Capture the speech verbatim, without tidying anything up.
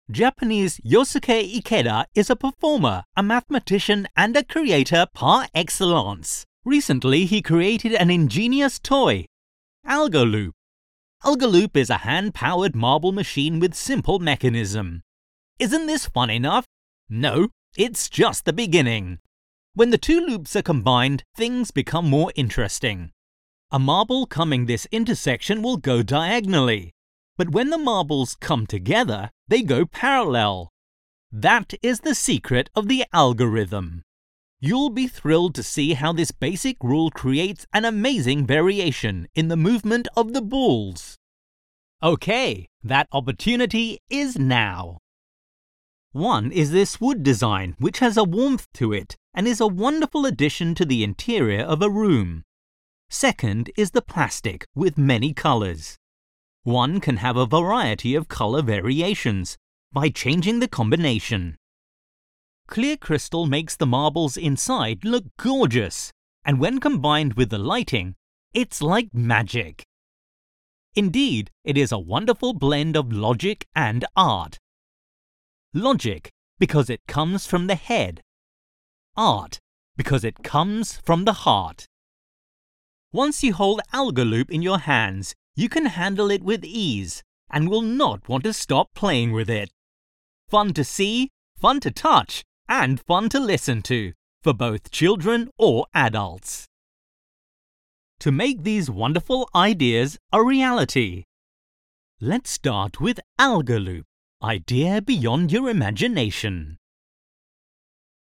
Japanese Yosuke Ikeda is a performer, a mathematician, and a creator par excellence. Recently, he created an ingenious toy, Algoloop. Algoloop is a hand-powered marble machine with simple mechanism. Isn't this fun enough? No, it's just the beginning. When the two loops are combined, things become more interesting. A marble coming this intersection will go diagonally, but when the marbles come together, they go parallel. That is the secret of the algorithm. You'll be thrilled to see how this basic rule creates an amazing variation in the movement of the balls. Okay, that opportunity is now. One is this wood design, which has a warmth to it and is a wonderful addition to the interior of a room. Second is the plastic with many colors. One can have a variety of color variations by changing the combination. Clear crystal makes the marbles inside look gorgeous, and when combined with the lighting, it's like magic. Indeed, it is a wonderful blend of logic and art. Logic, because it comes from the head. Art, because it comes from the heart. Once you hold Algoloop in your hands, you can handle it with ease and will not want to stop playing with it. Fun to see, fun to touch, and fun to listen to, for both children or adults. To make these wonderful ideas a reality, let's start with Algoloop, idea beyond your imagination.